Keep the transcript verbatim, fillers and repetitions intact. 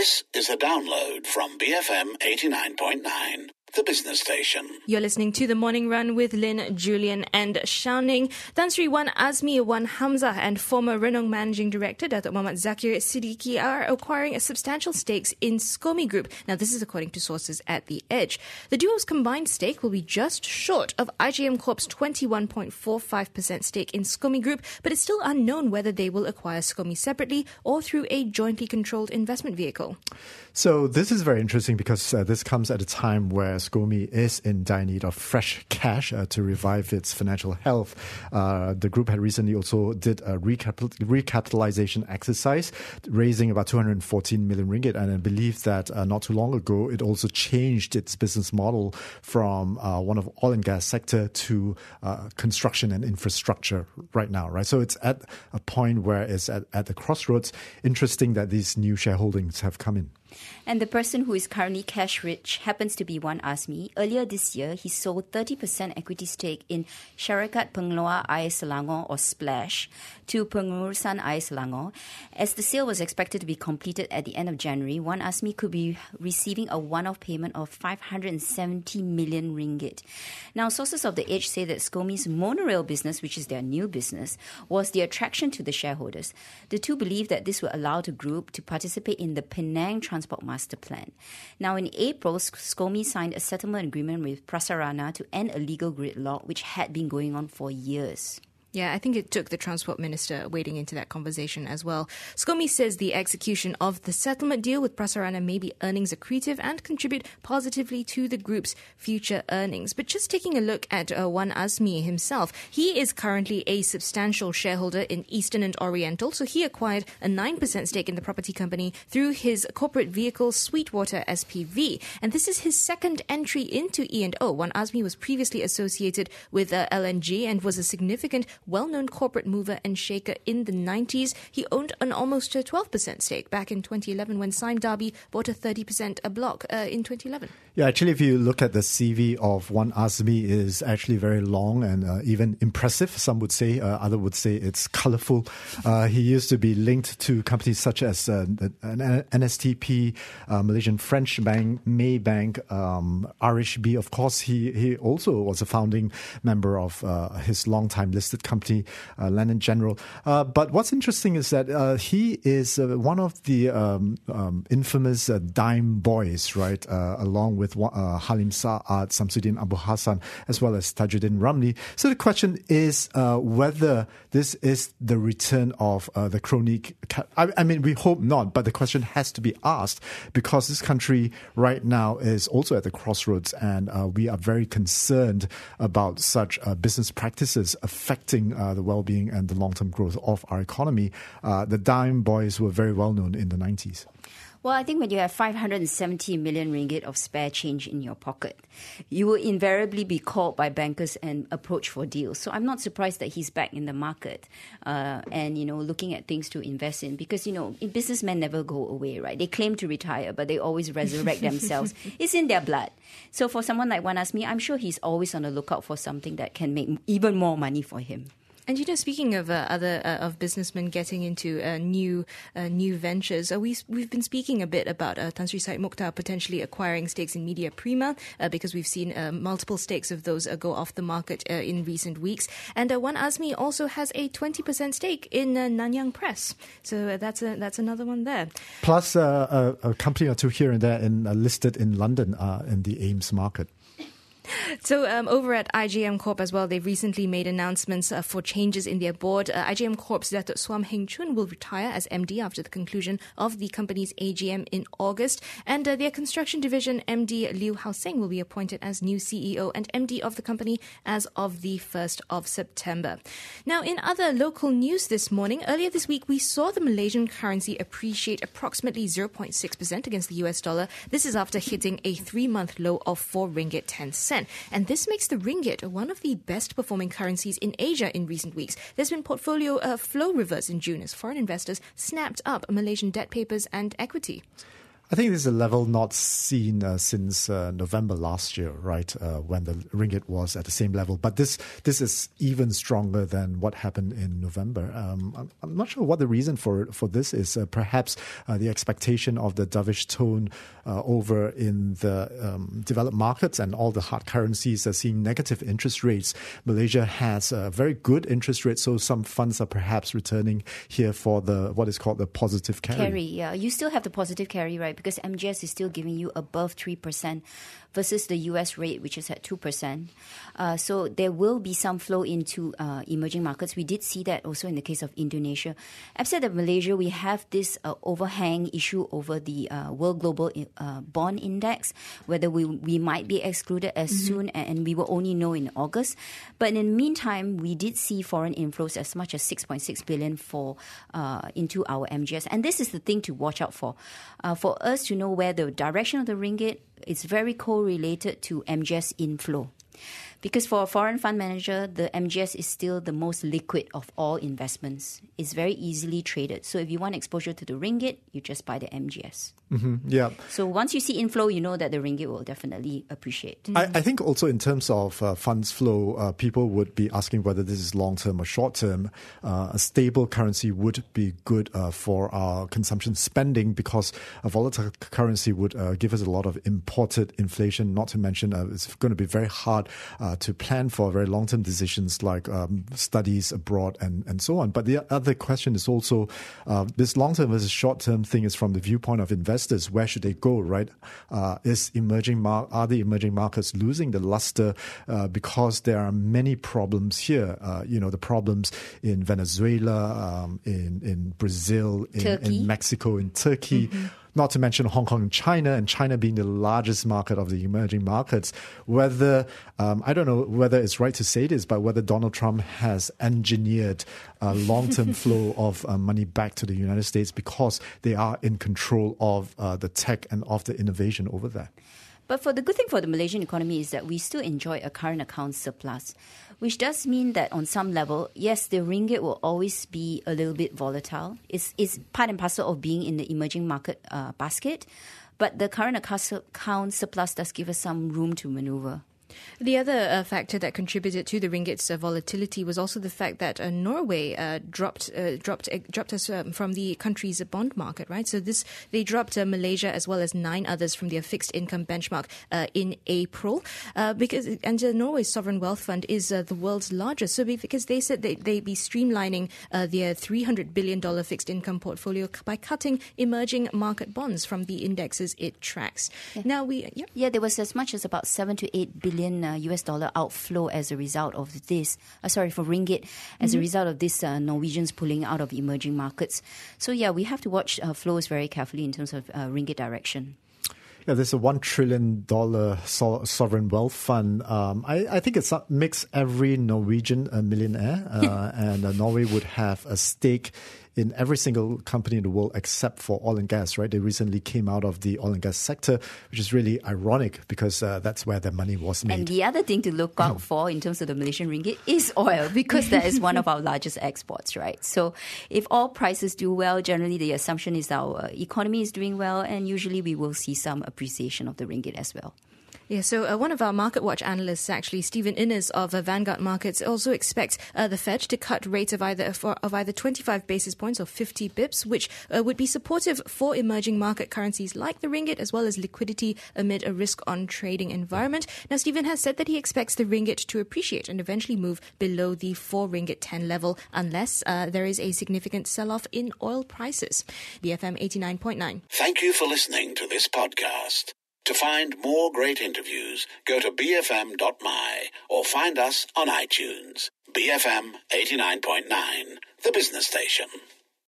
This is a download from B F M eighty-nine point nine, the business station. You're listening to The Morning Run with Lynn, Julian and Xiaoning. Tan Sri Wan Azmi Wan Hamza and former Renong Managing Director Datuk Muhammad Zakir Siddiqui are acquiring substantial stakes in SCOMI Group. Now, this is according to sources at The Edge. The duo's combined stake will be just short of I G M Corp's twenty-one point four five percent stake in SCOMI Group, but it's still unknown whether they will acquire SCOMI separately or through a jointly controlled investment vehicle. So this is very interesting because uh, this comes at a time where SCOMI is in dire need of fresh cash uh, to revive its financial health. Uh, the group had recently also did a recapital- recapitalization exercise, raising about two hundred fourteen million ringgit. And I believe that uh, not too long ago, it also changed its business model from uh, one of oil and gas sector to uh, construction and infrastructure right now, right? So it's at a point where it's at, at the crossroads. Interesting that these new shareholdings have come in. And the person who is currently cash rich happens to be Wan Azmi. Earlier this year, he sold thirty percent equity stake in Syarikat Pengeluar Air Selangor, or SPLASH, to Pengurusan Air Selangor. As the sale was expected to be completed at the end of January, Wan Azmi could be receiving a one-off payment of five hundred seventy million ringgit. Now, sources of The Edge say that SCOMI's monorail business, which is their new business, was the attraction to the shareholders. The two believe that this will allow the group to participate in the Penang Transport Master Plan. Now, in April, SCOMI signed a settlement agreement with Prasarana to end a legal gridlock which had been going on for years. Yeah, I think it took the Transport Minister wading into that conversation as well. SCOMI says the execution of the settlement deal with Prasarana may be earnings accretive and contribute positively to the group's future earnings. But just taking a look at uh, Wan Azmi himself, he is currently a substantial shareholder in Eastern and Oriental, so he acquired a nine percent stake in the property company through his corporate vehicle Sweetwater S P V. And this is his second entry into E and O. Wan Azmi was previously associated with uh, L N G and was a significant well-known corporate mover and shaker in the nineties. He owned an almost twelve percent stake back in twenty eleven when Sime Darby bought a thirty percent block uh, in twenty eleven. Yeah, actually, if you look at the C V of Wan Azmi, is actually very long and uh, even impressive. Some would say, uh, others would say it's colourful. Uh, he used to be linked to companies such as uh, N S T P, uh, Malaysian French Bank, Maybank, um, R H B. Of course, he, he also was a founding member of uh, his long-time listed company. company, uh, Lennon General. Uh, but what's interesting is that uh, he is uh, one of the um, um, infamous uh, dime boys, right, uh, along with uh, Halim Sa'ad, Samsudin Abu Hassan, as well as Tajuddin Ramli. So the question is uh, whether this is the return of uh, the chronic... Ca- I, I mean, we hope not, but the question has to be asked because this country right now is also at the crossroads, and uh, we are very concerned about such uh, business practices affecting Uh, the well-being and the long-term growth of our economy. Uh, the dime boys were very well known in the nineties. Well, I think when you have five hundred seventy million ringgit of spare change in your pocket, you will invariably be called by bankers and approached for deals. So I'm not surprised that he's back in the market uh, and, you know, looking at things to invest in because, you know, businessmen never go away, right? They claim to retire, but they always resurrect themselves. It's in their blood. So for someone like Wan Azmi, I'm sure he's always on the lookout for something that can make even more money for him. And you know, speaking of uh, other uh, of businessmen getting into uh, new uh, new ventures, uh, we we've been speaking a bit about uh, Tan Sri Syed Mukhtar potentially acquiring stakes in Media Prima uh, because we've seen uh, multiple stakes of those uh, go off the market uh, in recent weeks. And uh, Wan Azmi also has a twenty percent stake in uh, Nanyang Press, so uh, that's a, that's another one there. Plus, uh, a, a company or two here and there in, uh, listed in London uh, in the Ames market. So um, over at I G M Corp as well, they've recently made announcements uh, for changes in their board. Uh, I G M Corp's Datuk Swam Heng Chun will retire as M D after the conclusion of the company's A G M in August. And uh, their construction division M D Liu Hao Seng will be appointed as new C E O and M D of the company as of the first of September. Now, in other local news this morning, earlier this week, we saw the Malaysian currency appreciate approximately zero point six percent against the U S dollar. This is after hitting a three-month low of four ringgit ten cents. And this makes the ringgit one of the best-performing currencies in Asia in recent weeks. There's been portfolio uh, flow reverse in June as foreign investors snapped up Malaysian debt papers and equity. I think this is a level not seen uh, since uh, November last year, right, uh, when the ringgit was at the same level. But this this is even stronger than what happened in November. Um, I'm, I'm not sure what the reason for for this is. Uh, perhaps uh, the expectation of the dovish tone uh, over in the um, developed markets and all the hard currencies are seeing negative interest rates. Malaysia has a very good interest rate, so some funds are perhaps returning here for the what is called the positive carry. Carry, yeah. You still have the positive carry, right? Because M G S is still giving you above three percent versus the U S rate, which is at two percent. Uh, so there will be some flow into uh, emerging markets. We did see that also in the case of Indonesia. Outside of Malaysia, we have this uh, overhang issue over the uh, World Global uh, Bond Index, whether we, we might be excluded as mm-hmm. soon, and we will only know in August. But in the meantime, we did see foreign inflows as much as six point six billion for uh, into our M G S. And this is the thing to watch out for. Uh, for us to know where the direction of the ringgit is very correlated to M G S inflow. Because for a foreign fund manager, the M G S is still the most liquid of all investments. It's very easily traded. So if you want exposure to the ringgit, you just buy the M G S. Mm-hmm, yeah. So once you see inflow, you know that the ringgit will definitely appreciate. I, I think also in terms of uh, funds flow, uh, people would be asking whether this is long-term or short-term. Uh, a stable currency would be good uh, for our consumption spending because a volatile currency would uh, give us a lot of imported inflation, not to mention uh, it's going to be very hard uh, to plan for very long-term decisions like um, studies abroad and, and so on. But the other question is also uh, this long-term versus short-term thing is from the viewpoint of investors. Where should they go, right? Uh, is emerging mar- are the emerging markets losing the luster uh, because there are many problems here? Uh, you know, the problems in Venezuela, um, in in Brazil, in, in Mexico, in Turkey. Mm-hmm. Not to mention Hong Kong and China, and China being the largest market of the emerging markets. Whether, um, I don't know whether it's right to say this, but whether Donald Trump has engineered a long-term flow of uh, money back to the United States because they are in control of uh, the tech and of the innovation over there. But for the good thing for the Malaysian economy is that we still enjoy a current account surplus, which does mean that on some level, yes, the ringgit will always be a little bit volatile. It's, it's part and parcel of being in the emerging market uh, basket. But the current account surplus does give us some room to maneuver. The other uh, factor that contributed to the ringgit's uh, volatility was also the fact that uh, Norway uh, dropped uh, dropped uh, dropped us um, from the country's bond market, right? So this they dropped uh, Malaysia as well as nine others from their fixed income benchmark uh, in April, uh, because and uh, Norway's sovereign wealth fund is uh, the world's largest. So because they said they they'd be streamlining uh, their three hundred billion dollars fixed income portfolio by cutting emerging market bonds from the indexes it tracks. Yeah. Now we yeah. yeah there was as much as about seven to eight billion. Uh, U S dollar outflow as a result of this, uh, sorry, for ringgit, as mm-hmm. a result of this uh, Norwegians pulling out of emerging markets. So yeah, we have to watch uh, flows very carefully in terms of uh, ringgit direction. Yeah, there's a one trillion dollars so- sovereign wealth fund. Um, I, I think it makes every Norwegian a millionaire, uh, and uh, Norway would have a stake in every single company in the world except for oil and gas, right? They recently came out of the oil and gas sector, which is really ironic because uh, that's where their money was made. And the other thing to look out for in terms of the Malaysian ringgit is oil, because that is one of our largest exports, right? So if oil prices do well, generally the assumption is our economy is doing well, and usually we will see some appreciation of the ringgit as well. Yeah, so uh, one of our Market Watch analysts, actually, Stephen Innes of uh, Vanguard Markets, also expects uh, the Fed to cut rates of either for, of either twenty-five basis points or fifty bips, which uh, would be supportive for emerging market currencies like the ringgit, as well as liquidity amid a risk-on trading environment. Now, Stephen has said that he expects the ringgit to appreciate and eventually move below the four ringgit ten level unless uh, there is a significant sell-off in oil prices. B F M eighty-nine point nine. Thank you for listening to this podcast. To find more great interviews, go to b f m dot m y or find us on iTunes. B F M eighty-nine point nine, the business station.